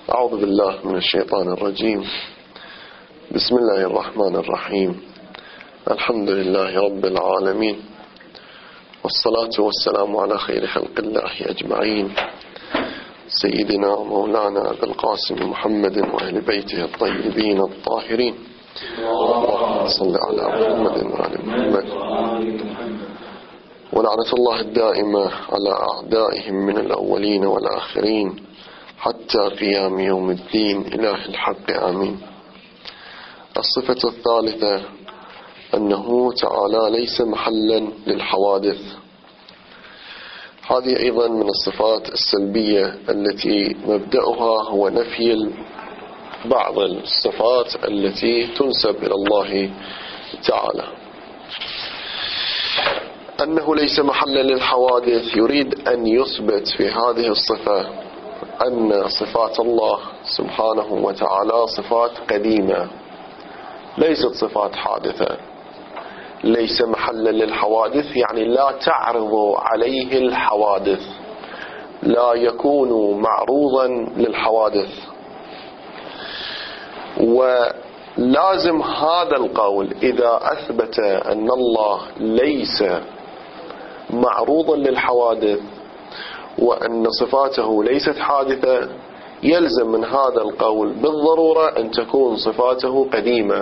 أعوذ بالله من الشيطان الرجيم. بسم الله الرحمن الرحيم. الحمد لله رب العالمين، والصلاة والسلام على خير خلق الله أجمعين، سيدنا مولانا أبي القاسم محمد وأهل بيته الطيبين الطاهرين. اللهم صل على محمد وعلى محمد، ولعنة الله الدائمة على أعدائهم من الأولين والآخرين حتى قيام يوم الدين، إله الحق آمين. الصفة الثالثة أنه تعالى ليس محلا للحوادث. هذه أيضا من الصفات السلبية التي مبدأها هو نفي بعض الصفات التي تنسب إلى الله تعالى. أنه ليس محلا للحوادث يريد أن يثبت في هذه الصفة أن صفات الله سبحانه وتعالى صفات قديمة، ليست صفات حادثة. ليس محلا للحوادث يعني لا تعرض عليه الحوادث، لا يكون معروضا للحوادث. ولازم هذا القول إذا أثبت أن الله ليس معروضا للحوادث وأن صفاته ليست حادثة، يلزم من هذا القول بالضرورة أن تكون صفاته قديمة،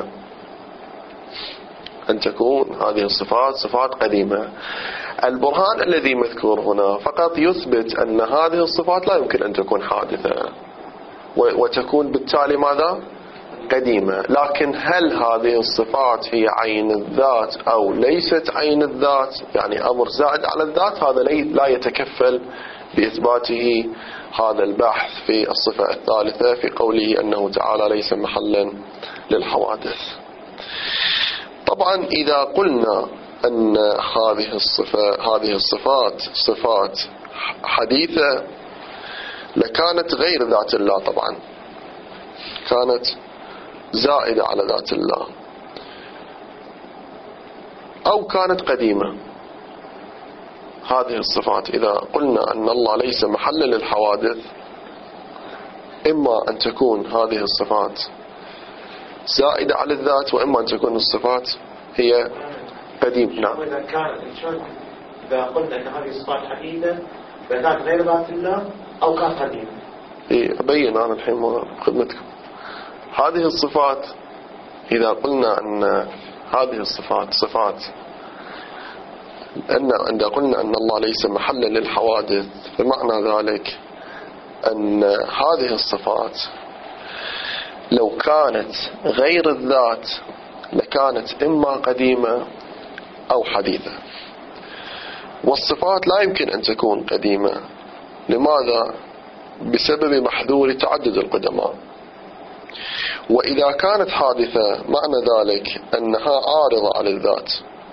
أن تكون هذه الصفات صفات قديمة. البرهان الذي مذكور هنا فقط يثبت أن هذه الصفات لا يمكن أن تكون حادثة وتكون بالتالي ماذا؟ قديمة. لكن هل هذه الصفات هي عين الذات أو ليست عين الذات، يعني أمر زائد على الذات، هذا لا يتكفل بإثباته هذا البحث في الصفة الثالثة في قوله أنه تعالى ليس محلا للحوادث. طبعا إذا قلنا أن هذه الصفات صفات حديثة لكانت غير ذات الله، طبعا كانت زائدة على ذات الله أو كانت قديمة. هذه الصفات إذا قلنا أن الله ليس محلا للحوادث، إما أن تكون هذه الصفات زائدة على الذات، وإما أن تكون الصفات هي قديمة. نعم. إذا قلنا أن هذه الصفات حديثة فكانت غير ذات الله أو كانت قديمة. أبين أنا الحين خدمتكم. هذه الصفات إذا قلنا أن هذه الصفات صفات إذا قلنا أن الله ليس محلا للحوادث، فمعنى ذلك أن هذه الصفات لو كانت غير الذات لكانت إما قديمة أو حديثة. والصفات لا يمكن أن تكون قديمة. لماذا؟ بسبب محذور تعدد القدماء. وإذا كانت حادثة معنى ذلك أنها عارضة على الذات،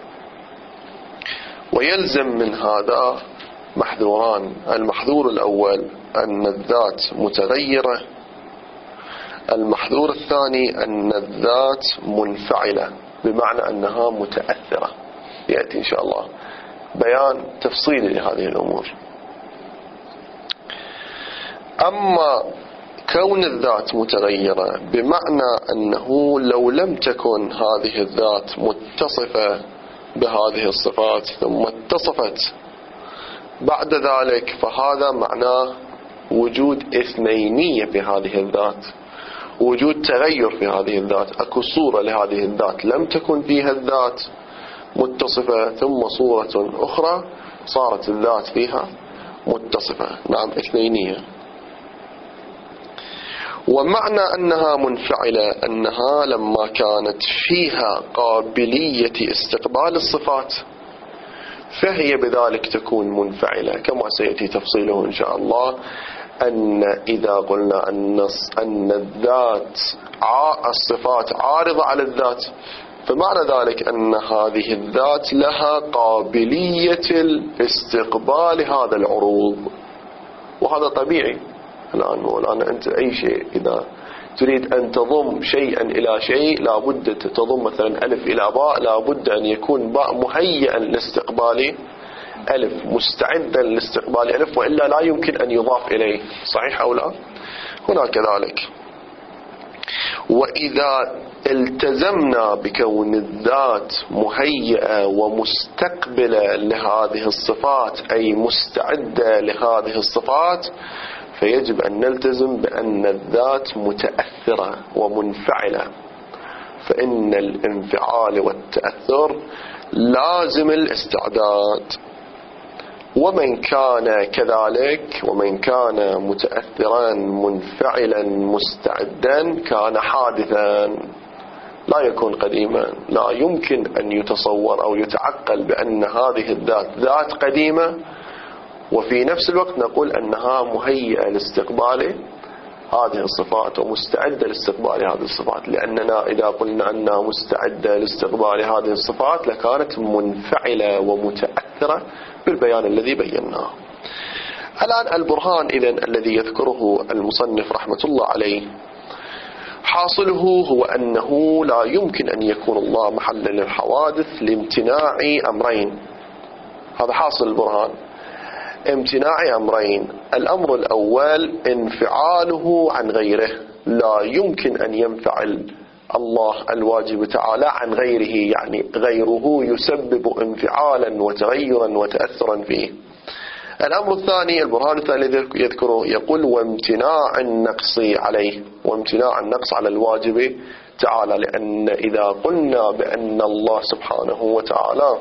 ويلزم من هذا محذوران. المحذور الأول أن الذات متغيرة، المحذور الثاني أن الذات منفعلة، بمعنى أنها متأثرة. يأتي إن شاء الله بيان تفصيلي لهذه الأمور. أما كون الذات متغيرة بمعنى أنه لو لم تكن هذه الذات متصفة بهذه الصفات ثم اتصفت بعد ذلك، فهذا معناه وجود اثنينية في هذه الذات، وجود تغير في هذه الذات. أكو صورة لهذه الذات لم تكن فيها الذات متصفة، ثم صورة أخرى صارت الذات فيها متصفة. نعم، اثنينية. ومعنى أنها منفعلة أنها لما كانت فيها قابلية استقبال الصفات فهي بذلك تكون منفعلة، كما سيأتي تفصيله إن شاء الله. أن إذا قلنا أن الذات الصفات عارضة على الذات، فمعنى ذلك أن هذه الذات لها قابلية الاستقبال هذا العروض، وهذا طبيعي. الآن أنت أي شيء إذا تريد أن تضم شيئا إلى شيء لابد تضم مثلا ألف إلى باء، لابد أن يكون باء مهيئا لاستقبال ألف مستعدا لاستقبال ألف، وإلا لا يمكن أن يضاف إليه. صحيح أو لا؟ هنا كذلك. وإذا التزمنا بكون الذات مهيئة ومستقبلة لهذه الصفات، أي مستعدة لهذه الصفات، فيجب أن نلتزم بأن الذات متأثرة ومنفعلة، فإن الانفعال والتأثر لازم الاستعداد. ومن كان كذلك، ومن كان متأثرا منفعلا مستعدا، كان حادثا، لا يكون قديما. لا يمكن أن يتصور أو يتعقل بأن هذه الذات ذات قديمة وفي نفس الوقت نقول أنها مهيئة لاستقبال هذه الصفات ومستعدة لاستقبال هذه الصفات، لأننا إذا قلنا أنها مستعدة لاستقبال هذه الصفات لكانت منفعلة ومتأثرة بالبيان الذي بيناه. الآن البرهان إذن الذي يذكره المصنف رحمة الله عليه، حاصله هو أنه لا يمكن أن يكون الله محلا للحوادث لامتناع أمرين. هذا حاصل البرهان، امتناع أمرين. الأمر الأول انفعاله عن غيره، لا يمكن أن ينفعل الله الواجب تعالى عن غيره، يعني غيره يسبب انفعالا وتغيرا وتأثرا فيه. الأمر الثاني، البرهان الثاني الذي يذكره، يقول وامتناع النقص عليه، وامتناع النقص على الواجب تعالى، لأن إذا قلنا بأن الله سبحانه وتعالى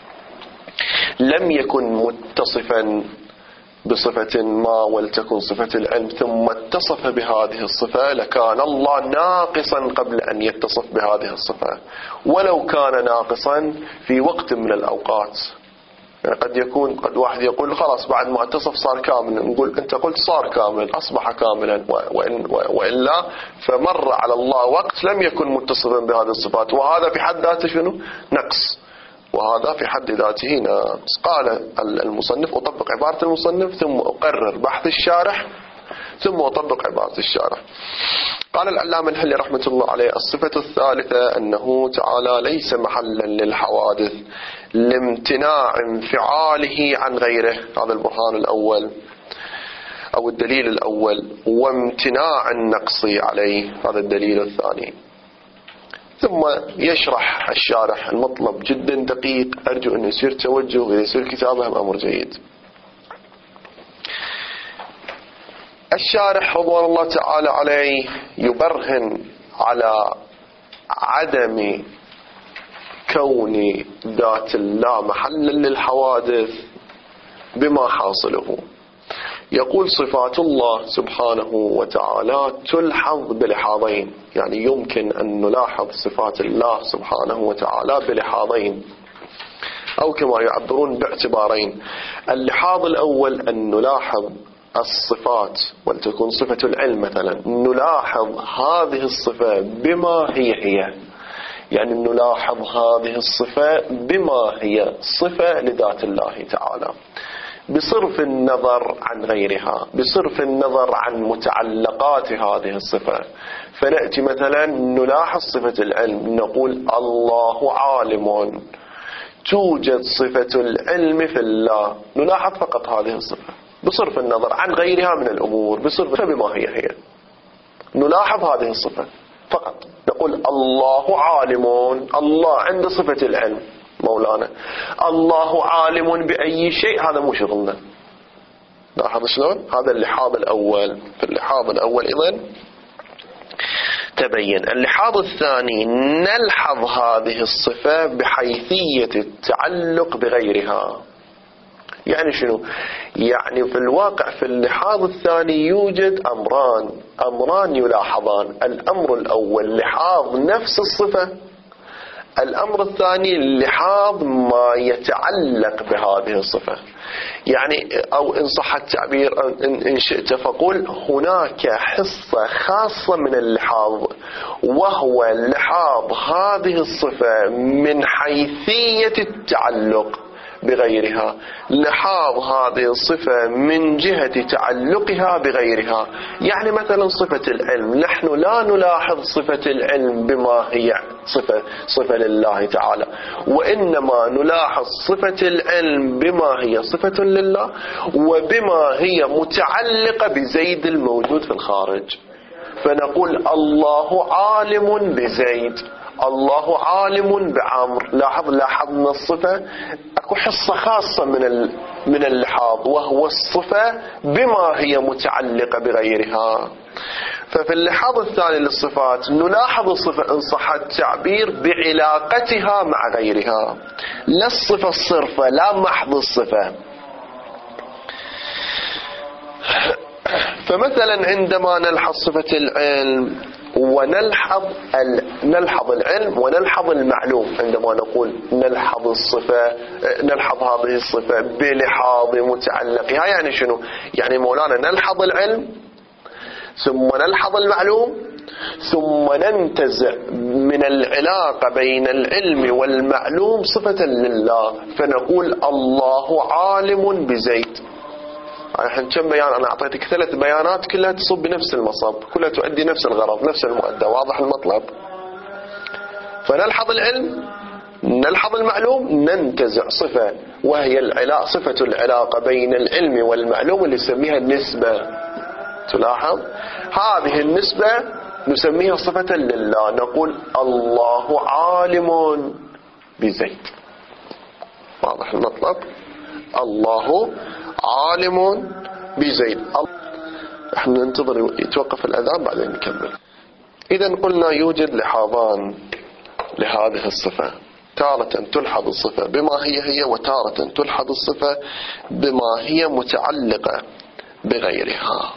لم يكن متصفا بصفة ما ولتكن صفة العلم ثم اتصف بهذه الصفة، لكان الله ناقصا قبل أن يتصف بهذه الصفة، ولو كان ناقصا في وقت من الأوقات. يعني قد واحد يقول خلاص بعد ما اتصف صار كامل، نقول أنت قلت صار كامل، أصبح كاملا، وإلا فمر على الله وقت لم يكن متصفا بهذه الصفات، وهذا في حد ذاته شنو؟ نقص، وهذا في حد ذاته ناقص. قال المصنف أطبق عبارة المصنف ثم أقرر بحث الشارح ثم أطبق عبارة الشارح. قال العلامة الحلي رحمة الله عليه: الصفة الثالثة أنه تعالى ليس محلا للحوادث لامتناع انفعاله عن غيره. هذا البرهان الأول أو الدليل الأول. وامتناع النقص عليه، هذا الدليل الثاني. ثم يشرح الشارح المطلب جدا دقيق، أرجو أن يصير توجه ويصير كتابه أمر جيد. الشارح رضوان الله تعالى عليه يبرهن على عدم كون ذات الله محلا للحوادث بما حاصله. يقول صفات الله سبحانه وتعالى تلحظ بلحاظين، يعني يمكن أن نلاحظ صفات الله سبحانه وتعالى بلحاظين، أو كما يعبرون باعتبارين. اللحاظ الأول أن نلاحظ الصفات، ولتكن صفة العلم مثلا، نلاحظ هذه الصفة بما هي، يعني نلاحظ هذه الصفة بما هي صفة لذات الله تعالى، بصرف النظر عن غيرها، بصرف النظر عن متعلقات هذه الصفة. فنأتي مثلا نلاحظ صفة العلم، نقول الله عالم، توجد صفة العلم في الله، نلاحظ فقط هذه الصفة بصرف النظر عن غيرها من الأمور، بصرف بما هي نلاحظ هذه الصفة فقط، نقول الله عالم، الله عنده صفة العلم مولانا، الله عالم بأي شيء هذا مو شغلنا. لاحظ شلون؟ هذا اللحاظ الأول. في اللحاظ الأول إذن تبين. اللحاظ الثاني نلحظ هذه الصفة بحيثية التعلق بغيرها. يعني شنو؟ يعني في الواقع في اللحاظ الثاني يوجد أمران يلاحظان. الأمر الأول لحاظ نفس الصفة، الأمر الثاني لحاظ ما يتعلق بهذه الصفة. يعني أو إن صح التعبير إن شئت فقل هناك حصة خاصة من اللحاظ، وهو لحاظ هذه الصفة من حيثية التعلق بغيرها، لحاظ هذه الصفة من جهة تعلقها بغيرها. يعني مثلا صفة العلم، نحن لا نلاحظ صفة العلم بما هي صفة لله تعالى، وإنما نلاحظ صفة العلم بما هي صفة لله وبما هي متعلقة بزيد الموجود في الخارج. فنقول الله عالم بزيد، الله عالم بعمر. لاحظنا الصفة، اكو حصة خاصة من اللحاظ، وهو الصفة بما هي متعلقة بغيرها. ففي اللحاظ الثاني للصفات نلاحظ الصفة إن صح التعبير بعلاقتها مع غيرها، لا الصفة الصرفة، لا محض الصفة. فمثلا عندما نلحظ صفة العلم ونلحظ العلم ونلحظ المعلوم، عندما نقول نلحظ الصفة، نلحظ هذه الصفة بلحاظ متعلقها. يعني شنو؟ يعني مولانا نلحظ العلم ثم نلحظ المعلوم ثم ننتزع من العلاقة بين العلم والمعلوم صفة لله، فنقول الله عالم بزيد. الحين كم بيان أنا أعطيتك؟ 3 بيانات كلها تصب بنفس المصب، كلها تؤدي نفس الغرض، نفس المؤدى. واضح المطلب؟ فنلحظ العلم، نلحظ المعلوم، ننتزع صفة وهي صفة العلاقة بين العلم والمعلوم اللي نسميها النسبة. تلاحظ هذه النسبة نسميها صفة لله، نقول الله عالم بزيد. واضح المطلب؟ الله عالم بزيد. احنا ننتظر يتوقف الأذان بعدين نكمل. إذا قلنا يوجد لحاظان لهذه الصفة، تارة تلحظ الصفة بما هي وتارة تلحظ الصفة بما هي متعلقة بغيرها.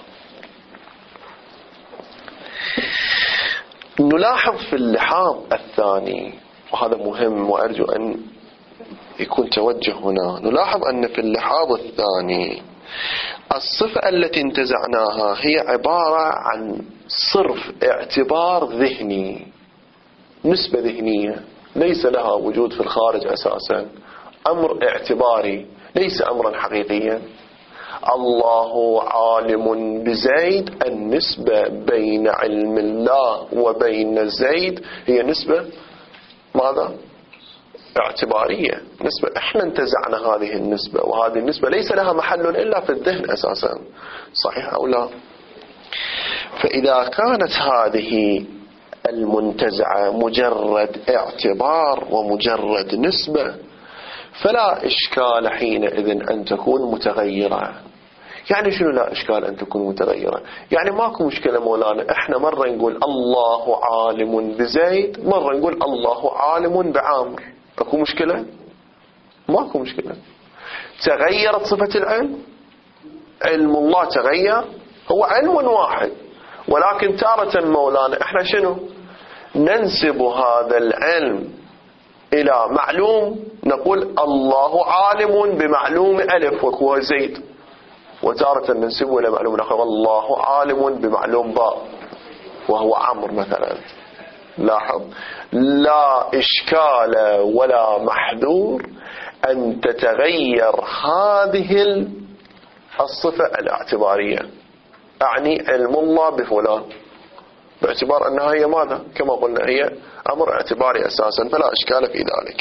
نلاحظ في اللحاظ الثاني، وهذا مهم وأرجو أن يكون توجه هنا، نلاحظ أن في اللحاظ الثاني الصفة التي انتزعناها هي عبارة عن صرف اعتبار ذهني، نسبة ذهنية ليس لها وجود في الخارج أساسا، أمر اعتباري ليس أمرا حقيقيا. الله عالم بزيد، النسبة بين علم الله وبين زيد هي نسبة ماذا؟ اعتبارية، نسبة احنا انتزعنا هذه النسبة، وهذه النسبة ليس لها محل إلا في الذهن أساسا. صحيح أو لا؟ فإذا كانت هذه المنتزعة مجرد اعتبار ومجرد نسبة فلا إشكال حينئذ أن تكون متغيرة. يعني شنو لا إشكال أن تكون متغيرة؟ يعني ماكو مشكلة مولانا، احنا مرة نقول الله عالم بزيد، مرة نقول الله عالم بعامر، اكو مشكلة؟ ماكو مشكلة. تغيرت صفة العلم، علم الله تغير، هو علم واحد، ولكن تارة مولانا احنا شنو ننسب هذا العلم إلى معلوم، نقول الله عالم بمعلوم ألف وهو زيد، وتارة ننسبه إلى معلوم آخر الله عالم بمعلوم باء وهو عمرو مثلا. لاحظ، لا إشكال ولا محذور أن تتغير هذه الصفة الاعتبارية، أعني علم الله بفلان، باعتبار أنها هي ماذا؟ كما قلنا هي أمر اعتباري أساسا، فلا إشكال في ذلك.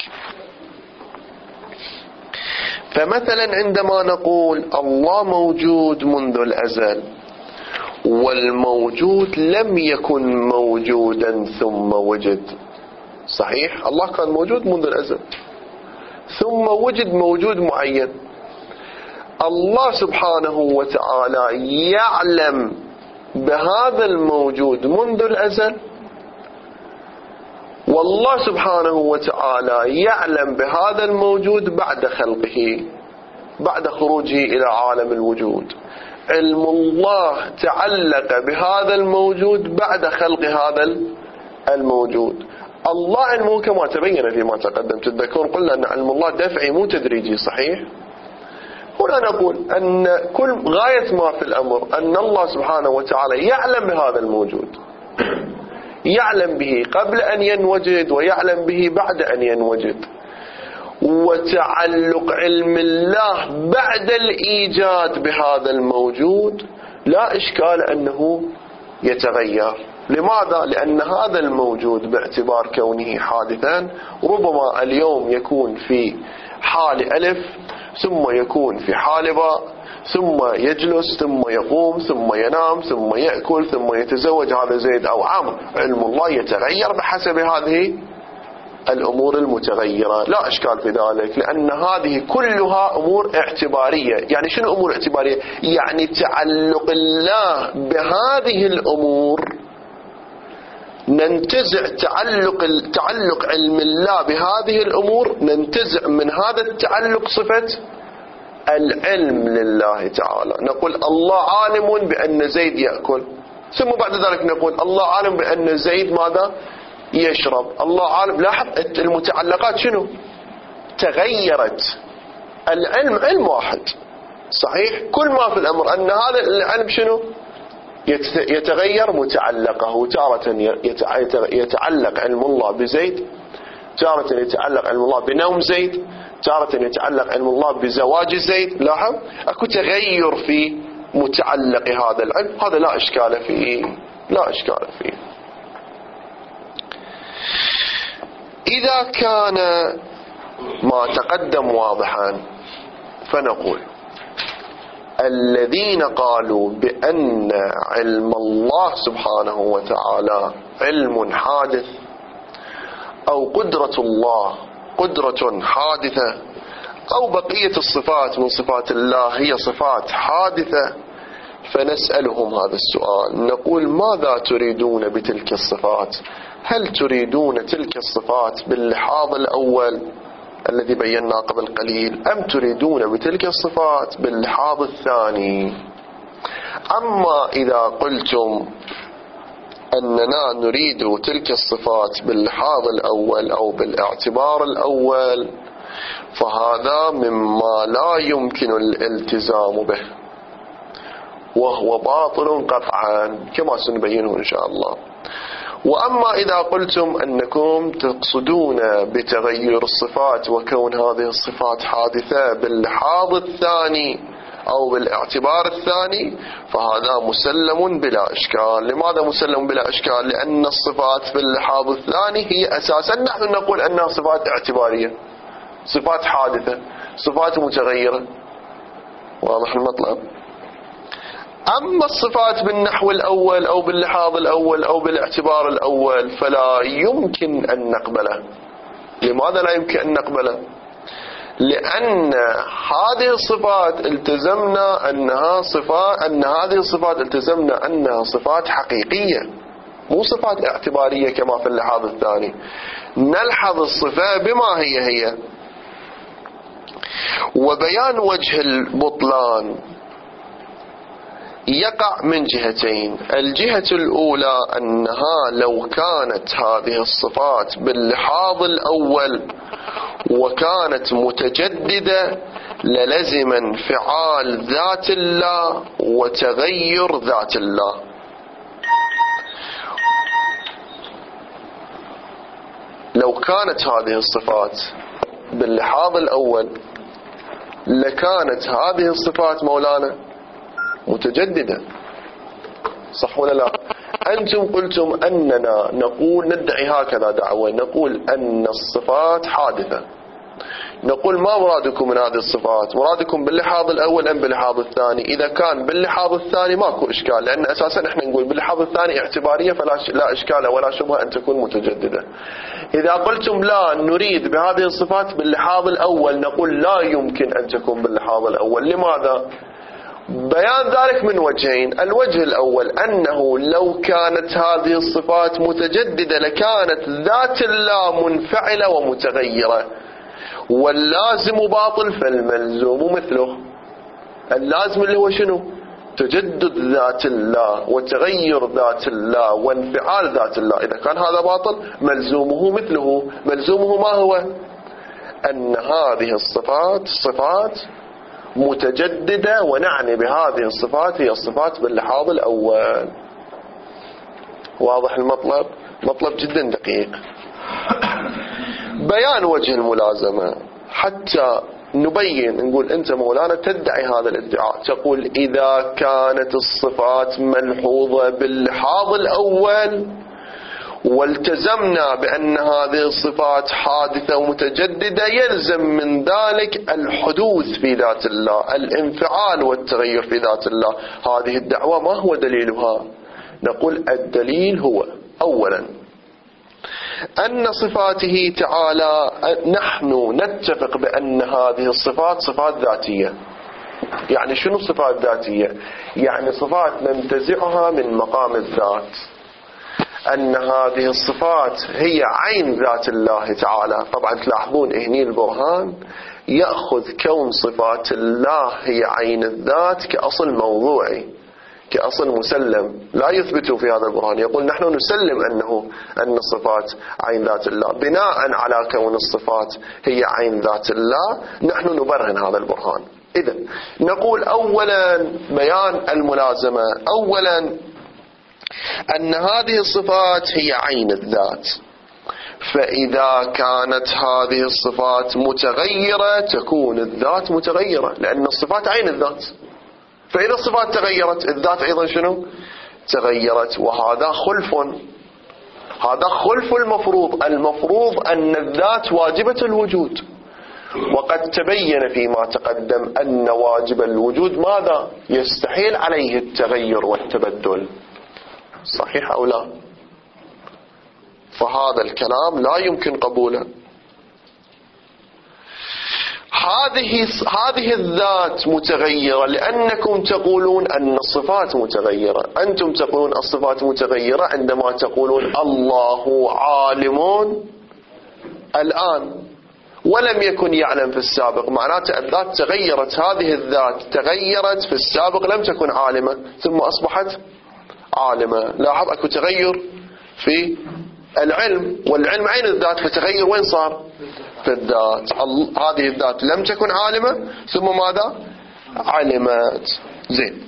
فمثلا عندما نقول الله موجود منذ الأزل، والموجود لم يكن موجودا ثم وجد. صحيح، الله كان موجود منذ الأزل ثم وجد موجود معين. الله سبحانه وتعالى يعلم بهذا الموجود منذ الأزل، والله سبحانه وتعالى يعلم بهذا الموجود بعد خلقه، بعد خروجه إلى عالم الوجود. علم الله تعلق بهذا الموجود بعد خلق هذا الموجود. الله علمه كما تبين فيما تقدم، تذكرون قلنا أن علم الله دفعي مو تدريجي. صحيح، هنا نقول أن كل غاية ما في الأمر أن الله سبحانه وتعالى يعلم بهذا الموجود، يعلم به قبل أن ينوجد ويعلم به بعد أن ينوجد. وتعلق علم الله بعد الإيجاد بهذا الموجود لا إشكال أنه يتغير. لماذا؟ لأن هذا الموجود باعتبار كونه حادثا ربما اليوم يكون في حال ألف، ثم يكون في حال باء، ثم يجلس، ثم يقوم، ثم ينام، ثم يأكل، ثم يتزوج، هذا زيد أو عمرو. علم الله يتغير بحسب هذه الأمور المتغيرة، لا إشكال في ذلك، لأن هذه كلها أمور اعتبارية. يعني شنو أمور اعتبارية؟ يعني تعلق الله بهذه الأمور، ننتزع تعلق علم الله بهذه الأمور، ننتزع من هذا التعلق صفة العلم لله تعالى. نقول الله عالم بأن زيد يأكل، ثم بعد ذلك نقول الله عالم بأن زيد ماذا؟ يشرب. الله عالم. لاحظ المتعلقات شنو؟ تغيرت. العلم علم واحد صحيح، كل ما في الأمر أن هذا العلم شنو؟ يتغير متعلقه. تارة يتعلق علم الله بزيد، تارة يتعلق علم الله بنوم زيد، تارة يتعلق علم الله بزواج زيد. لاحظ اكو تغير في متعلق هذا العلم، هذا لا إشكال فيه، لا إشكال فيه. إذا كان ما تقدم واضحا فنقول الذين قالوا بأن علم الله سبحانه وتعالى علم حادث، أو قدرة الله قدرة حادثة، أو بقية الصفات من صفات الله هي صفات حادثة، فنسألهم هذا السؤال، نقول ماذا تريدون بتلك الصفات؟ هل تريدون تلك الصفات باللحاظ الأول الذي بيناه قبل قليل، أم تريدون بتلك الصفات باللحاظ الثاني؟ أما إذا قلتم أننا نريد تلك الصفات باللحاظ الأول أو بالاعتبار الأول، فهذا مما لا يمكن الالتزام به، وهو باطل قطعا كما سنبينه إن شاء الله. وأما إذا قلتم أنكم تقصدون بتغير الصفات وكون هذه الصفات حادثة باللحاظ الثاني أو بالاعتبار الثاني، فهذا مسلم بلا إشكال. لماذا مسلم بلا إشكال؟ لأن الصفات باللحاظ الثاني هي أساسا نحن نقول أنها صفات اعتبارية، صفات حادثة، صفات متغيرة. واضح المطلب؟ أما الصفات بالنحو الأول أو باللحاظ الأول أو بالاعتبار الأول فلا يمكن أن نقبله. لماذا لا يمكن أن نقبله؟ لأن هذه الصفات التزمنا أنها صفات، أن هذه الصفات التزمنا أنها صفات حقيقية، مو صفات اعتبارية كما في اللحاظ الثاني. نلحظ الصفة بما هي. وبيان وجه البطلان يقع من جهتين. الجهة الأولى أنها لو كانت هذه الصفات باللحاظ الأول وكانت متجددة للزم انفعال ذات الله وتغير ذات الله. لو كانت هذه الصفات باللحاظ الأول لكانت هذه الصفات مولانا متجددة، صح ولا لا؟ أنتم قلتم أننا نقول ندعي هكذا دعوة، نقول أن الصفات حادثة. نقول ما مرادكم من هذه الصفات؟ مرادكم باللحاظ الأول أم باللحاظ الثاني؟ إذا كان باللحاظ الثاني ماكو إشكال، لأن أساسا إحنا نقول باللحاظ الثاني اعتبارية فلا إشكال ولا شبهة أن تكون متجددة. إذا قلتم لا نريد بهذه الصفات باللحاظ الأول، نقول لا يمكن أن تكون باللحاظ الأول. لماذا؟ بيان ذلك من وجهين. الوجه الأول أنه لو كانت هذه الصفات متجددة لكانت ذات الله منفعلة ومتغيرة، واللازم باطل فالملزوم مثله. اللازم اللي هو شنو؟ تجدد ذات الله وتغير ذات الله وانفعال ذات الله. إذا كان هذا باطل ملزومه مثله. ملزومه ما هو؟ أن هذه الصفات صفات متجددة، ونعني بهذه الصفات هي الصفات باللحاظ الأول. واضح المطلب؟ مطلب جدا دقيق. بيان وجه الملازمة. حتى نبين، نقول أنت مولانا تدعي هذا الادعاء، تقول إذا كانت الصفات ملحوظة باللحاظ الأول والتزمنا بأن هذه الصفات حادثة ومتجددة، يلزم من ذلك الحدوث في ذات الله، الانفعال والتغير في ذات الله. هذه الدعوة ما هو دليلها؟ نقول الدليل هو أولا أن صفاته تعالى نحن نتفق بأن هذه الصفات صفات ذاتية. يعني شنو صفات ذاتية؟ يعني صفات ننتزعها من مقام الذات، أن هذه الصفات هي عين ذات الله تعالى. طبعا تلاحظون هني البرهان يأخذ كون صفات الله هي عين الذات كأصل موضوعي، كأصل مسلم، لا يثبت في هذا البرهان. يقول نحن نسلم أن الصفات عين ذات الله، بناء على كون الصفات هي عين ذات الله نحن نبرهن هذا البرهان. إذن نقول أولا بيان الملازمة، أولا أن هذه الصفات هي عين الذات، فإذا كانت هذه الصفات متغيرة تكون الذات متغيرة، لأن الصفات عين الذات. فإذا الصفات تغيرت الذات أيضا شنو؟ تغيرت، وهذا خلف، هذا خلف المفروض أن الذات واجبة الوجود، وقد تبين فيما تقدم أن واجب الوجود ماذا؟ يستحيل عليه التغير والتبدل، صحيح أو لا؟ فهذا الكلام لا يمكن قبوله. هذه الذات متغيرة لأنكم تقولون أن الصفات متغيرة. أنتم تقولون الصفات متغيرة عندما تقولون الله عالم الآن ولم يكن يعلم في السابق، معناته الذات تغيرت. هذه الذات تغيرت في السابق، لم تكن عالمة ثم أصبحت عالمة. لاحظ أكو تغير في العلم، والعلم عين الذات، فتغير وين صار؟ في الذات. هذه الذات لم تكن عالمة ثم ماذا؟ علمت. زين،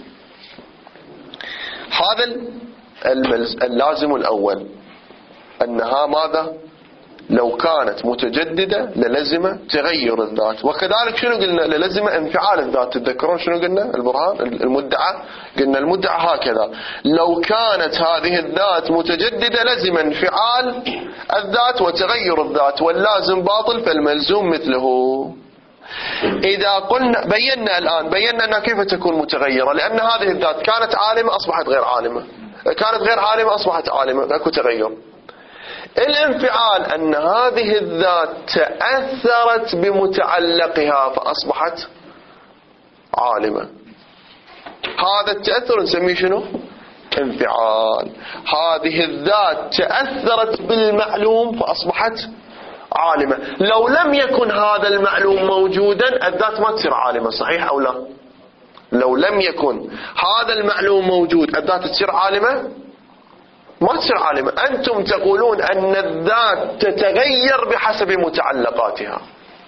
هذا اللازم الأول أنها ماذا؟ لو كانت متجددة للزم تغير الذات. وكذلك شنو قلنا؟ للزم انفعال الذات. تذكرون شنو قلنا؟ البرهان المدعى، قلنا المدعى هكذا: لو كانت هذه الذات متجددة لزم انفعال الذات وتغير الذات، واللازم باطل فالملزوم مثله. إذا قلنا بينا أنها كيف تكون متغيرة، لأن هذه الذات كانت عالمة أصبحت غير عالمة، كانت غير عالمة أصبحت عالمة، أكو تغير. الانفعال أن هذه الذات تأثرت بمتعلقها فأصبحت عالمة. هذا التأثر نسميه شنو؟ انفعال. هذه الذات تأثرت بالمعلوم فأصبحت عالمة. لو لم يكن هذا المعلوم موجودا الذات ما تصير عالمة، صحيح أو لا؟ لو لم يكن هذا المعلوم موجود الذات تصير عالمة؟ ما تصير عالمة. أنتم تقولون أن الذات تتغير بحسب متعلقاتها،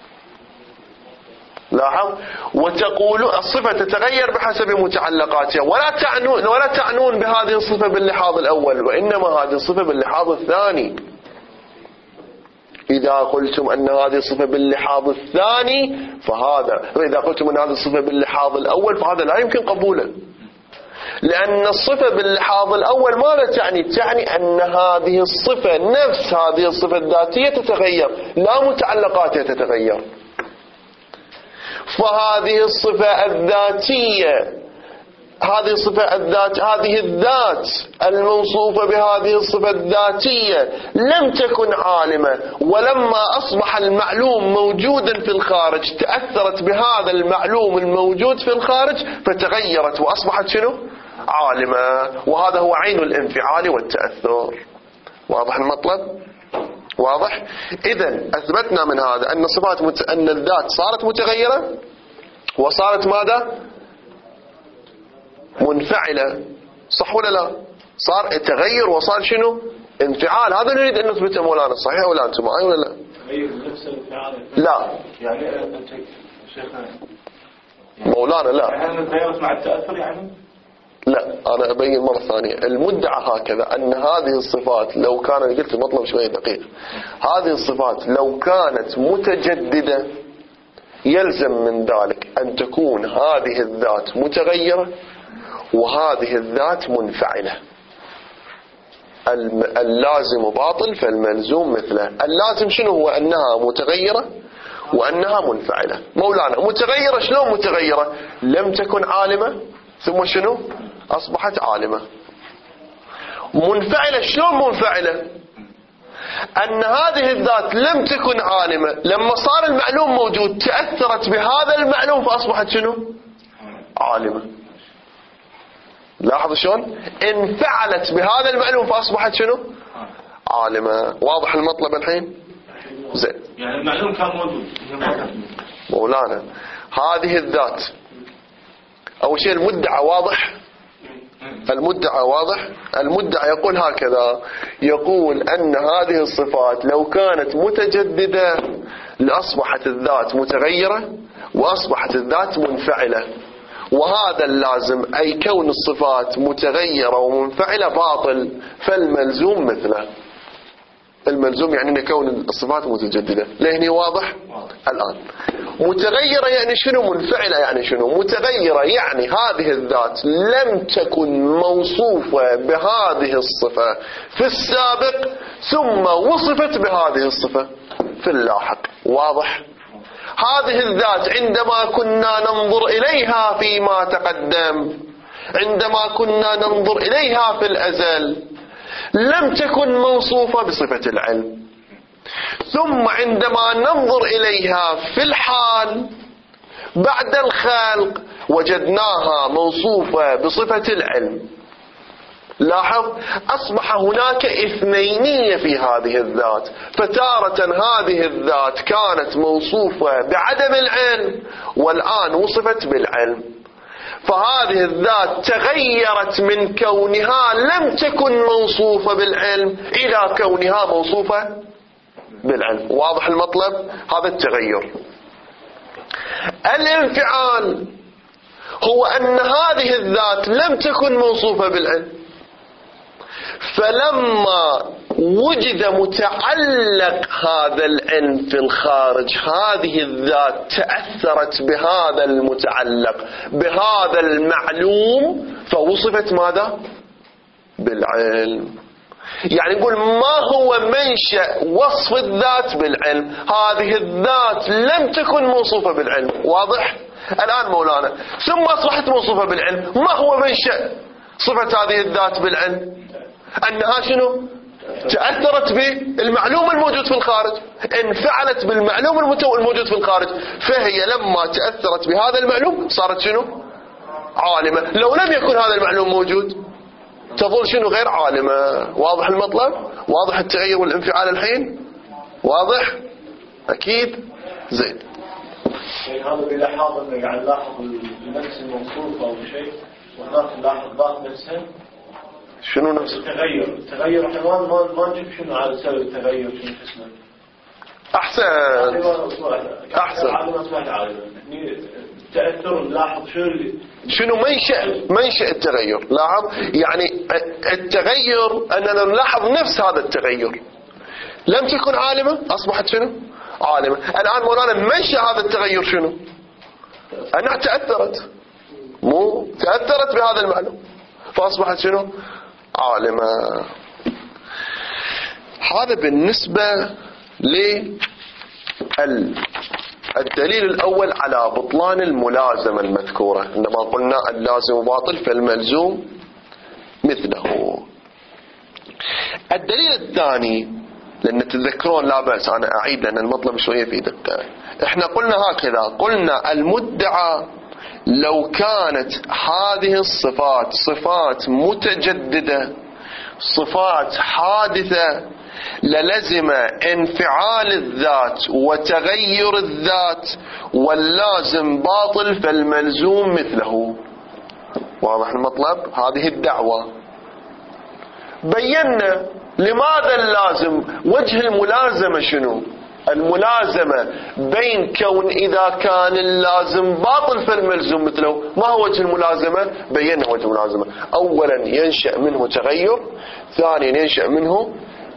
لاحظ، وتقولون الصفة تتغير بحسب متعلقاتها، ولا تعنون بهذه الصفة باللحاظ الأول، وإنما هذه الصفة باللحاظ الثاني. إذا قلتم أن هذه الصفة باللحاظ الثاني وإذا قلتم أن هذه الصفة باللحاظ الأول فهذا لا يمكن قبوله، لأن الصفة باللحاظ الأول ماذا تعني؟ تعني أن هذه الصفة نفس هذه الصفة الذاتية تتغير، لا متعلقاتها تتغير. فهذه الصفة الذاتية، هذه الذات الموصوفة بهذه الصفة الذاتية لم تكن عالمة، ولما أصبح المعلوم موجودا في الخارج تأثرت بهذا المعلوم الموجود في الخارج فتغيرت وأصبحت شنو؟ عالمة. وهذا هو عين الانفعال والتأثر. واضح المطلب؟ واضح؟ إذن أثبتنا من هذا أن أن الذات صارت متغيرة وصارت ماذا؟ منفعلة، صح ولا لا؟ صار تغير وصار شنو؟ انفعال. هذا نريد أن نثبته مولانا، صحيح ولا أنتم معي ولا لا؟ تغير نفس الانفعال. لا يعني أنت شيخنا مولانا لا، هل تغيرت مع التأثر يعني؟ لا، أنا أبين مرة ثانية. المدعى هكذا أن هذه الصفات لو كان، قلت مطلب شوية دقيق، هذه الصفات لو كانت متجددة يلزم من ذلك أن تكون هذه الذات متغيرة وهذه الذات منفعلة. اللازم باطل فالملزوم مثله. اللازم شنو هو؟ أنها متغيرة وأنها منفعلة. مولانا متغيرة شلون متغيرة؟ لم تكن عالمة ثم شنو؟ أصبحت عالمة. منفعلة شلون منفعلة؟ أن هذه الذات لم تكن عالمة، لما صار المعلوم موجود تأثرت بهذا المعلوم فأصبحت شنو؟ عالمة. لاحظوا شلون؟ انفعلت بهذا المعلوم فأصبحت شنو؟ عالمة. واضح المطلب الحين؟ زين. يعني المعلوم كان موجود. مولانا هذه الذات أول شيء المدعى واضح. المدعى واضح. المدعى يقول هكذا، يقول أن هذه الصفات لو كانت متجددة لأصبحت الذات متغيرة وأصبحت الذات منفعلة، وهذا اللازم أي كون الصفات متغيرة ومنفعلة باطل فالملزوم مثله. الملزوم يعني أن كون الصفات متجددة. لهني واضح؟ الآن متغيرة يعني شنو؟ منفعلة يعني شنو؟ متغيرة يعني هذه الذات لم تكن موصوفة بهذه الصفة في السابق ثم وصفت بهذه الصفة في اللاحق. واضح؟ هذه الذات عندما كنا ننظر إليها فيما تقدم، عندما كنا ننظر إليها في الأزل لم تكن موصوفة بصفة العلم، ثم عندما ننظر إليها في الحال بعد الخلق وجدناها موصوفة بصفة العلم. لاحظ أصبح هناك اثنينية في هذه الذات، فتارة هذه الذات كانت موصوفة بعدم العلم والآن وصفت بالعلم، فهذه الذات تغيرت من كونها لم تكن موصوفة بالعلم إلى كونها موصوفة بالعلم. واضح المطلب؟ هذا التغير. الانفعال هو أن هذه الذات لم تكن موصوفة بالعلم، فلما وجد متعلق هذا العلم في الخارج هذه الذات تأثرت بهذا المتعلق بهذا المعلوم فوصفت ماذا؟ بالعلم. يعني نقول ما هو منشأ وصف الذات بالعلم؟ هذه الذات لم تكن موصوفة بالعلم. واضح؟ الآن مولانا ثم أصبحت موصوفة بالعلم، ما هو منشأ صفة هذه الذات بالعلم؟ أنها شنو؟ تأثرت بالمعلوم الموجود في الخارج، انفعلت بالمعلوم الموجود في الخارج، فهي لما تأثرت بهذا المعلوم صارت شنو؟ عالمة. لو لم يكن هذا المعلوم موجود تظل شنو؟ غير عالمة. واضح المطلب؟ واضح التغير والانفعال الحين؟ واضح؟ أكيد؟ زين. هذا بيلاحظ انه قاعد نلاحظ النفس الموصوف او شيء وهناك نلاحظ ذات نفسها. شنو نفس التغير حيوان ما نجيب شنو على سبب التغير شنو اسمه. احسن تأثر نلاحظ شنو منشأ التغير. لاحظ يعني التغير أننا نلاحظ نفس هذا التغير. لم تكن عالمة أصبحت شنو؟ عالمة. الآن مولانا منشأ هذا التغير شنو؟ أنها تأثرت بهذا المعلوم فأصبحت شنو؟ عالمة. هذا بالنسبة للدليل الأول على بطلان الملازمة المذكورة. عندما قلنا اللازم باطل فالملزوم مثله. الدليل الثاني، لأن تتذكرون لا بأس أنا أعيد لأن المطلب شوية في دقة. احنا قلنا هكذا، قلنا المدعى لو كانت هذه الصفات صفات متجددة صفات حادثة للزم انفعال الذات وتغير الذات واللازم باطل فالملزوم مثله. واضح المطلب؟ هذه الدعوة. بينا لماذا اللازم، وجه الملازمة شنو؟ الملازمة بين كون إذا كان اللازم باطل فالملزوم مثله. ما هو وجه الملازمة؟ بينا وجه الملازمة. أولا ينشأ منه تغير، ثانيا ينشأ منه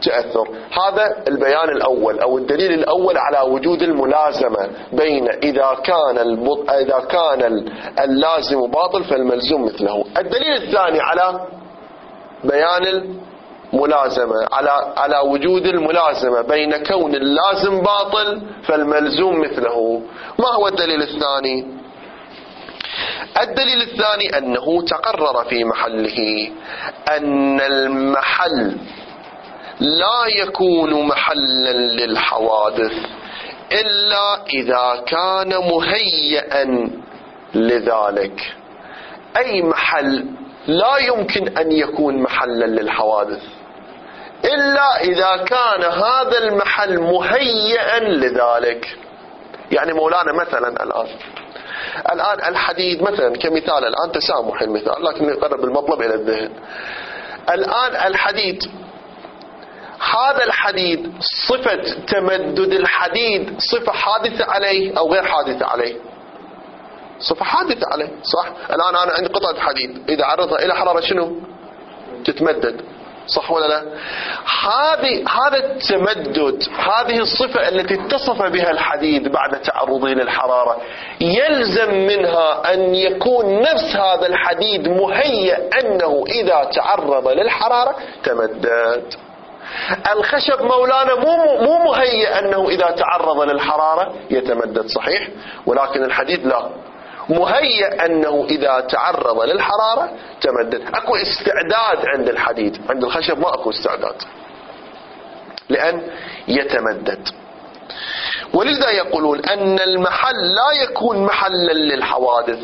تأثر. هذا البيان الأول أو الدليل الأول على وجود الملازمة بين إذا كان اللازم باطل فالملزوم مثله. الدليل الثاني على بيان الملازمة على وجود الملازمة بين كون اللازم باطل فالملزوم مثله. ما هو الدليل الثاني؟ الدليل الثاني أنه تقرر في محله أن المحل لا يكون محلا للحوادث إلا إذا كان مهيئا لذلك. أي محل لا يمكن أن يكون محلا للحوادث إلا إذا كان هذا المحل مهيئا لذلك. يعني مولانا مثلا الآن الحديد مثلا كمثال، الآن تسامح المثال لكن يقرب المطلب إلى الذهن. الآن الحديد، هذا الحديد صفة تمدد الحديد صفة حادثة عليه أو غير حادثة عليه؟ صفة حادثة عليه، صح؟ الآن أنا عندي قطعة حديد إذا عرضها إلى حرارة شنو؟ تتمدد، صح ولا لا؟ هذا التمدد، هذه الصفة التي اتصف بها الحديد بعد تعرضه للحرارة، يلزم منها أن يكون نفس هذا الحديد مهيئ أنه إذا تعرض للحرارة تمدد. الخشب مولانا مو مهيئ أنه إذا تعرض للحرارة يتمدد، صحيح؟ ولكن الحديد لا، مهيئ أنه إذا تعرض للحرارة تمدد. أكو استعداد عند الحديد، عند الخشب ما أكو استعداد لأن يتمدد. ولذا يقولون أن المحل لا يكون محلا للحوادث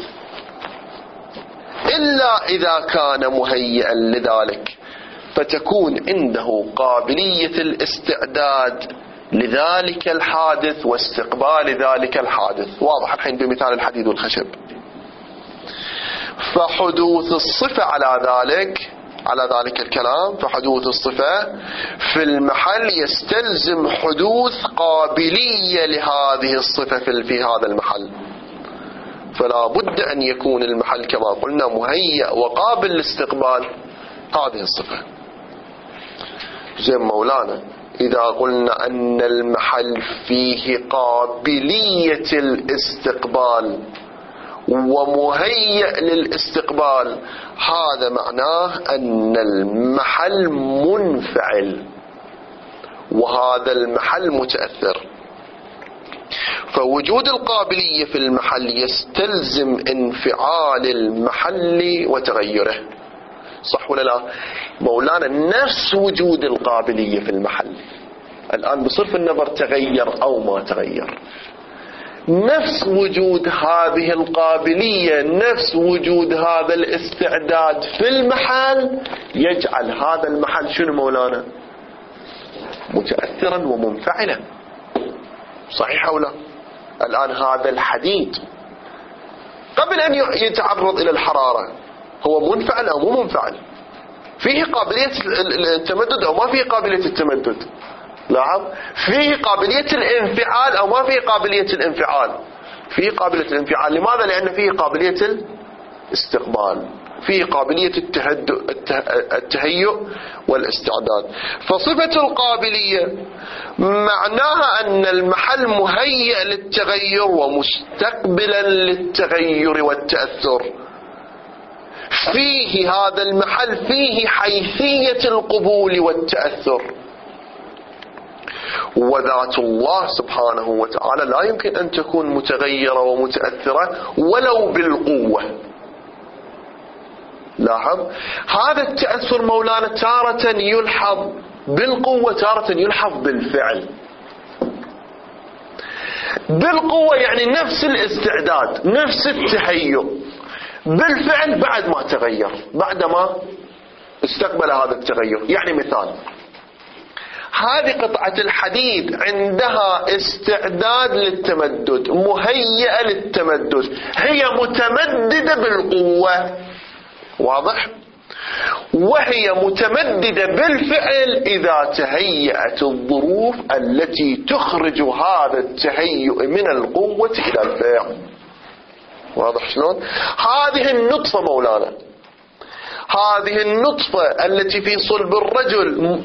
إلا إذا كان مهيئا لذلك، فتكون عنده قابلية الاستعداد لذلك الحادث واستقبال ذلك الحادث. واضح الحين بمثال الحديد والخشب. فحدوث الصفة على ذلك الكلام، فحدوث الصفة في المحل يستلزم حدوث قابلية لهذه الصفة في هذا المحل. فلا بد أن يكون المحل كما قلنا مهيئ وقابل لاستقبال هذه الصفة. زي مولانا إذا قلنا أن المحل فيه قابلية الاستقبال ومهيئ للاستقبال، هذا معناه أن المحل منفعل وهذا المحل متأثر. فوجود القابلية في المحل يستلزم انفعال المحل وتغيره، صح ولا لا؟ مولانا نفس وجود القابلية في المحل الآن بصرف النظر تغير أو ما تغير، نفس وجود هذه القابلية، نفس وجود هذا الاستعداد في المحل يجعل هذا المحل شنو مولانا؟ متأثرا ومنفعلا، صحيح أو لا؟ الآن هذا الحديد قبل أن يتعرض إلى الحرارة هو منفعل أو مو منفعل؟ فيه قابلية التمدد أو ما فيه قابلية التمدد؟ لاحظ، فيه قابلية الانفعال أو ما فيه قابلية الانفعال؟ فيه قابلية الانفعال. لماذا؟ لأن فيه قابلية الاستقبال، فيه قابلية التهيؤ والاستعداد. فصفة القابلية معناها أن المحل مهيئ للتغير ومستقبلا للتغير والتأثر. فيه هذا المحل فيه حيثية القبول والتأثر. وذات الله سبحانه وتعالى لا يمكن أن تكون متغيرة ومتأثرة ولو بالقوة. لاحظ، هذا التأثر مولانا تارة يلحظ بالقوة، تارة يلحظ بالفعل. بالقوة يعني نفس الاستعداد، نفس التهيؤ. بالفعل بعد ما تغير، بعدما استقبل هذا التغير. يعني مثال، هذه قطعة الحديد عندها استعداد للتمدد، مهيئة للتمدد، هي متمددة بالقوة، واضح؟ وهي متمددة بالفعل إذا تهيأت الظروف التي تخرج هذا التهيؤ من القوة إلى الفعل. واضح شلون؟ هذه النطفة مولانا، هذه النطفة التي في صلب الرجل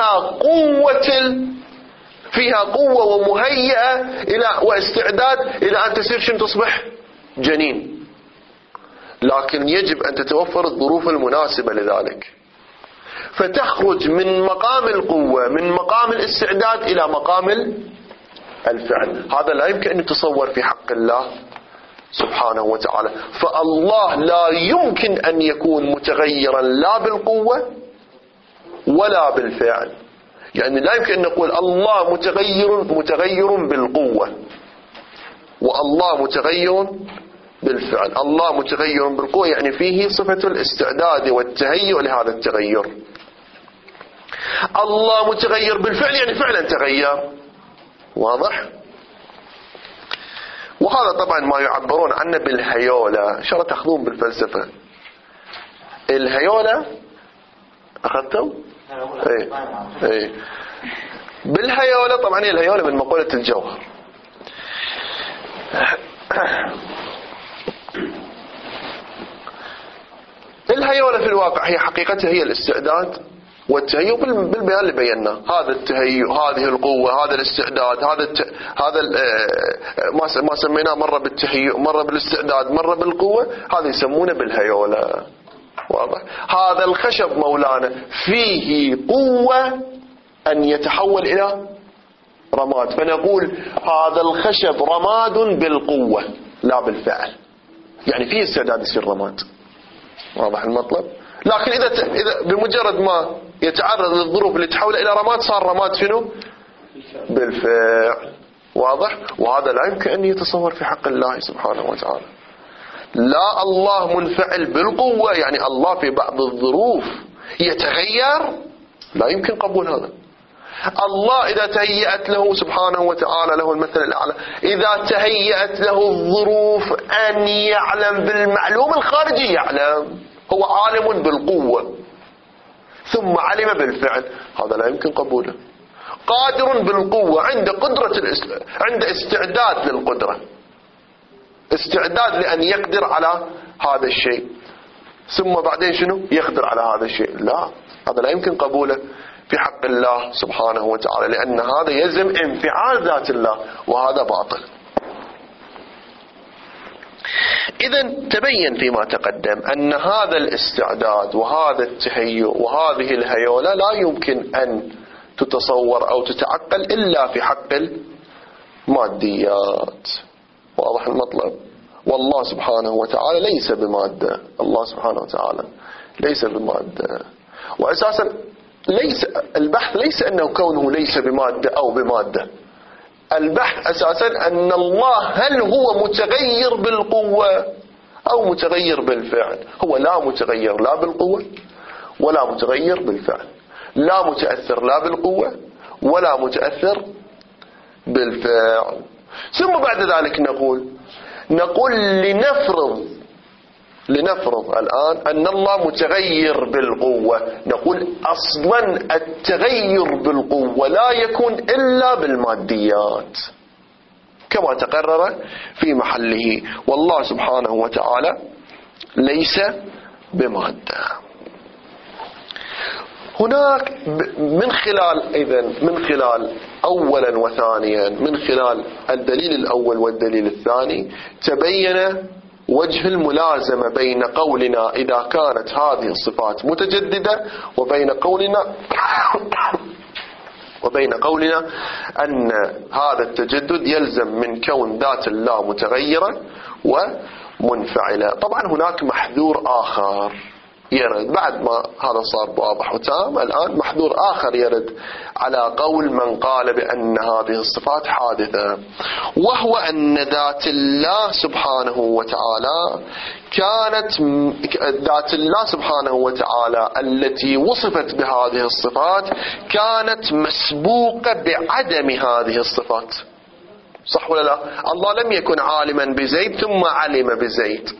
فيها قوة ومهيئة واستعداد إلى أن تصير شنو؟ تصبح جنين، لكن يجب أن تتوفر الظروف المناسبة لذلك، فتخرج من مقام القوة، من مقام الاستعداد إلى مقام الفعل. هذا لا يمكن أن يتصور في حق الله سبحانه وتعالى. فالله لا يمكن أن يكون متغيرا لا بالقوة ولا بالفعل. يعني لا يمكن أن نقول الله متغير بالقوة والله متغير بالفعل. الله متغير بالقوة يعني فيه صفة الاستعداد والتهيؤ لهذا التغير. الله متغير بالفعل يعني فعلا تغير. واضح؟ وهذا طبعا ما يعبرون عنه بالهيولة. إن شاء الله تأخذون بالفلسفة الهيولة. أخذتوا؟ ايه بالهيولة. طبعا هي الهيولة من مقولة الجوهر. الهيولة في الواقع هي حقيقتها هي الاستعداد والتهيؤ بالبيان اللي بيناه. هذا التهيؤ، هذه القوة، هذا الاستعداد، هذا ما سميناه مرة بالتهيؤ، مرة بالاستعداد، مرة بالقوة، هذا يسمونه بالهيولة. واضح؟ هذا الخشب مولانا فيه قوة أن يتحول إلى رماد، فنقول هذا الخشب رماد بالقوة لا بالفعل، يعني فيه استعداد يصير رماد. واضح المطلب؟ لكن إذا بمجرد ما يتعرض للظروف اللي تحول إلى رماد صار رماد شنو؟ بالفعل. واضح؟ وهذا لا يمكن أن يتصور في حق الله سبحانه وتعالى. لا، الله منفعل بالقوة يعني الله في بعض الظروف يتغير، لا يمكن قبول هذا. الله إذا تهيأت له سبحانه وتعالى، له المثل الأعلى، إذا تهيأت له الظروف أن يعلم بالمعلوم الخارجي يعلم، هو عالم بالقوة ثم علم بالفعل، هذا لا يمكن قبوله. قادر بالقوة، عند استعداد للقدرة، استعداد لأن يقدر على هذا الشيء، ثم بعدين شنو؟ يقدر على هذا الشيء. لا، هذا لا يمكن قبوله في حق الله سبحانه وتعالى، لأن هذا يلزم انفعال ذات الله وهذا باطل. إذن تبين فيما تقدم أن هذا الاستعداد وهذا التهيؤ وهذه الهيولة لا يمكن أن تتصور أو تتعقل إلا في حق الماديات. واضح المطلب؟ والله سبحانه وتعالى ليس بمادة. الله سبحانه وتعالى ليس بمادة. وأساسا البحث ليس أنه كونه ليس بمادة أو بمادة. البحث أساسا أن الله هل هو متغير بالقوة أو متغير بالفعل. هو لا متغير لا بالقوة ولا متغير بالفعل، لا متأثر لا بالقوة ولا متأثر بالفعل. ثم بعد ذلك نقول لنفرض الآن أن الله متغير بالقوة. نقول أصلا التغير بالقوة لا يكون إلا بالماديات كما تقرر في محله، والله سبحانه وتعالى ليس بمادة. هناك من خلال أولا وثانيا، من خلال الدليل الأول والدليل الثاني تبين وجه الملازمة بين قولنا إذا كانت هذه الصفات متجددة وبين قولنا أن هذا التجدد يلزم من كون ذات الله متغيرة ومنفعلة. طبعا هناك محذور آخر يرد بعد ما هذا صار واضح وتام. الآن محذور آخر يرد على قول من قال بأن هذه الصفات حادثة، وهو أن ذات الله سبحانه وتعالى ذات الله سبحانه وتعالى التي وصفت بهذه الصفات كانت مسبوقة بعدم هذه الصفات. صح ولا لا؟ الله لم يكن عالما بزيد ثم علم بزيد.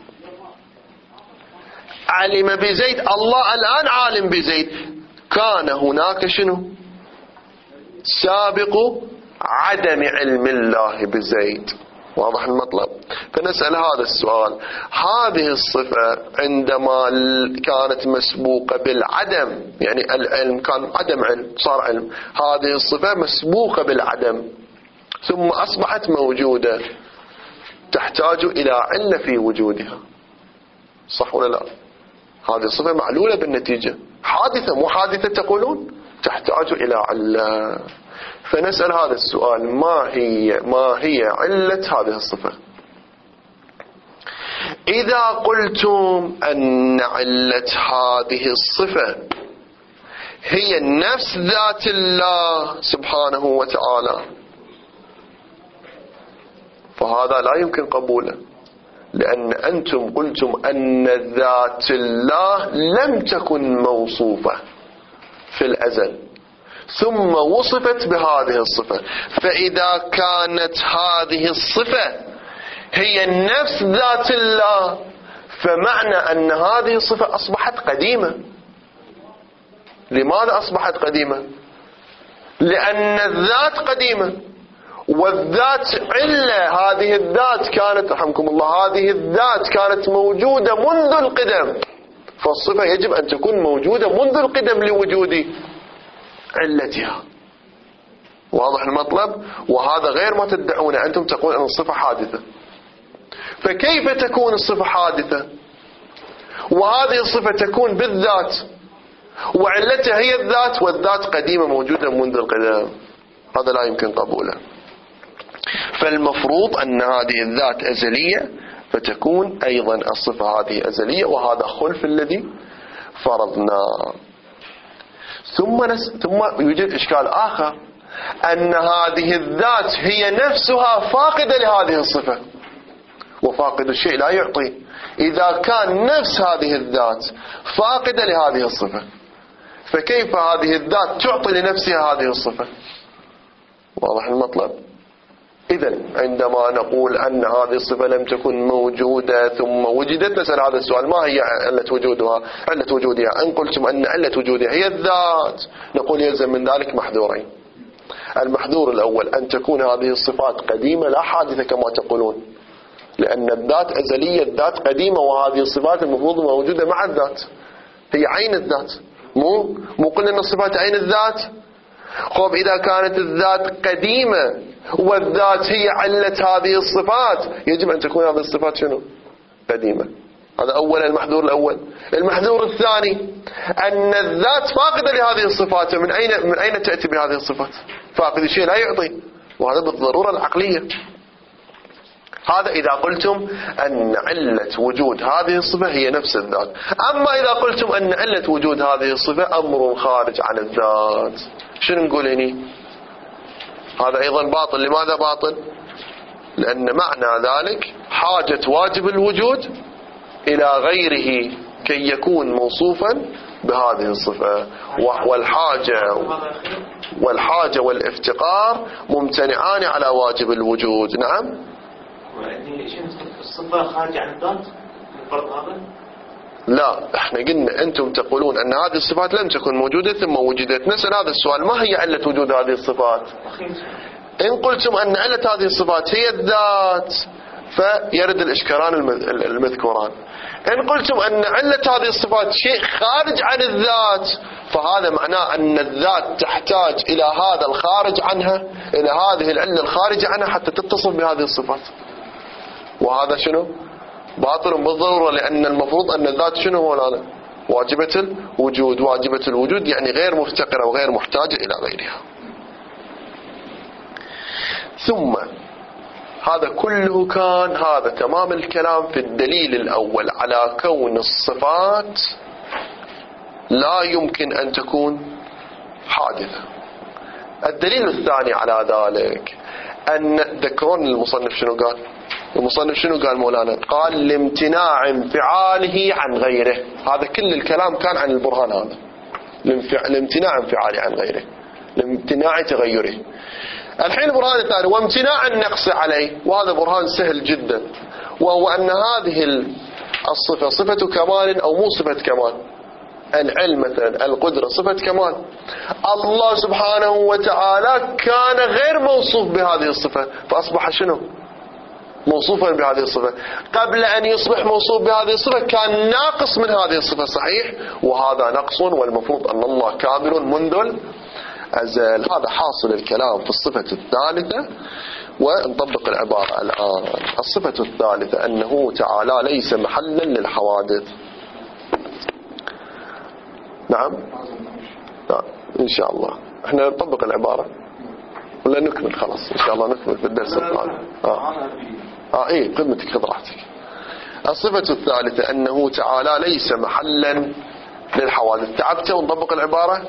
علم بزيد، الله الآن عالم بزيد. كان هناك شنو؟ سابق عدم علم الله بزيد. واضح المطلب؟ فنسأل هذا السؤال: هذه الصفة عندما كانت مسبوقة بالعدم، يعني العلم كان عدم علم صار علم، هذه الصفة مسبوقة بالعدم ثم أصبحت موجودة، تحتاج إلى علة في وجودها، صح ولا لا؟ هذه الصفة معلولة بالنتيجة، حادثة مو حادثة تقولون، تحتاج إلى علة. فنسأل هذا السؤال: ما هي علة هذه الصفة؟ إذا قلتم أن علة هذه الصفة هي نفس ذات الله سبحانه وتعالى، فهذا لا يمكن قبوله، لأن أنتم قلتم أن ذات الله لم تكن موصوفة في الأزل ثم وصفت بهذه الصفة، فإذا كانت هذه الصفة هي نفس ذات الله فمعنى أن هذه الصفة أصبحت قديمة. لماذا أصبحت قديمة؟ لأن الذات قديمة والذات علة، هذه الذات كانت رحمكم الله هذه الذات كانت موجودة منذ القدم، فالصفة يجب أن تكون موجودة منذ القدم لوجود علتها. واضح المطلب؟ وهذا غير ما تدعونه أنتم، تقول أن الصفة حادثة. فكيف تكون الصفة حادثة وهذه الصفة تكون بالذات وعلتها هي الذات والذات قديمة موجودة منذ القدم؟ هذا لا يمكن قبوله. فالمفروض أن هذه الذات أزلية فتكون أيضا الصفة هذه أزلية، وهذا خلف الذي فرضناه. ثم يوجد إشكال آخر، أن هذه الذات هي نفسها فاقدة لهذه الصفة، وفاقد الشيء لا يعطي. إذا كان نفس هذه الذات فاقدة لهذه الصفة فكيف هذه الذات تعطي لنفسها هذه الصفة؟ واضح المطلب؟ إذن عندما نقول أن هذه الصفة لم تكن موجودة ثم وجدت، نسأل هذا السؤال: ما هي علة وجودها؟ علة وجودها أن قلتم أن علة وجودها هي الذات، نقول يلزم من ذلك محذورين. المحذور الأول أن تكون هذه الصفات قديمة لا حادثة كما تقولون، لأن الذات أزلية، الذات قديمة، وهذه الصفات المفروض موجودة مع الذات، هي عين الذات. مو قلنا أن الصفات عين الذات؟ خب إذا كانت الذات قديمة والذات هي علة هذه الصفات يجب أن تكون هذه الصفات شنو؟ قديمة. هذا أولا المحذور الأول. المحذور الثاني أن الذات فاقدة لهذه الصفات، من أين تأتي بهذه الصفات؟ فاقد الشيء لا يعطي، وهذا بالضرورة العقلية. هذا إذا قلتم أن علة وجود هذه الصفة هي نفس الذات. أما إذا قلتم أن علة وجود هذه الصفة أمر خارج عن الذات، شنو نقول هنا؟ هذا أيضا باطل. لماذا باطل؟ لأن معنى ذلك حاجة واجب الوجود إلى غيره كي يكون موصوفا بهذه الصفة، والحاجة والافتقار ممتنعان على واجب الوجود. نعم. الصفة خارجة عن الذات الفرض هذا؟ لا، احنا قلنا انتم تقولون ان هذه الصفات لم تكن موجودة ثم وجدت. نسأل هذا السؤال: ما هي علة وجود هذه الصفات؟ ان قلتم ان علة هذه الصفات هي الذات فيرد الاشكالان المذكوران. ان قلتم ان علة هذه الصفات شيء خارج عن الذات فهذا معناه ان الذات تحتاج الى هذا الخارج عنها، الى هذه العلة الخارجة عنها حتى تتصف بهذه الصفات، وهذا شنو؟ باطل بالضرورة، لأن المفروض أن الذات شنو هو الآن؟ واجبة الوجود. واجبة الوجود يعني غير مفتقرة وغير محتاجة إلى غيرها. ثم هذا كله كان هذا تمام الكلام في الدليل الأول على كون الصفات لا يمكن أن تكون حادثة. الدليل الثاني على ذلك أن ذكرون المصنف شنو قال؟ المصنف شنو قال مولانا؟ قال: لامتناع انفعاله عن غيره. هذا كل الكلام كان عن البرهان، هذا لامتناع انفعاله عن غيره، لامتناع تغيره. الحين البرهان الثاني: وامتناع النقص عليه، وهذا برهان سهل جدا، وهو أن هذه الصفة صفة كمال أو مو صفة كمال. العلم مثلا، القدرة صفة كمال. الله سبحانه وتعالى كان غير موصوف بهذه الصفة فأصبح شنو؟ موصوفا بهذه الصفة. قبل أن يصبح موصوف بهذه الصفة كان ناقص من هذه الصفة، صحيح، وهذا نقص، والمفروض أن الله كامل منذ الأزل. هذا حاصل الكلام في الصفة الثالثة. ونطبق العبارة الآن. الصفة الثالثة أنه تعالى ليس محلا للحوادث. نعم إن شاء الله احنا نطبق العبارة ولا نكمل؟ خلاص إن شاء الله نكمل في الدرس الثاني. إيه قدمتك خذ راحتك. الصفة الثالثة أنه تعالى ليس محلا للحوادث. تعبت ونطبق العبارة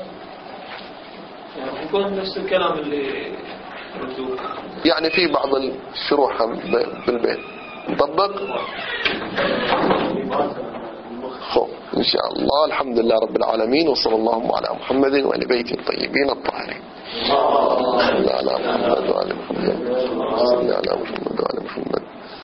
يكون نفس الكلام اللي يعني في بعض الشروح بالبيت نطبق. خب إن شاء الله. الحمد لله رب العالمين، وصلى الله على محمد وآل بيته الطيبين الطاهرين. صلى على محمد وآل محمد. صلى على محمد.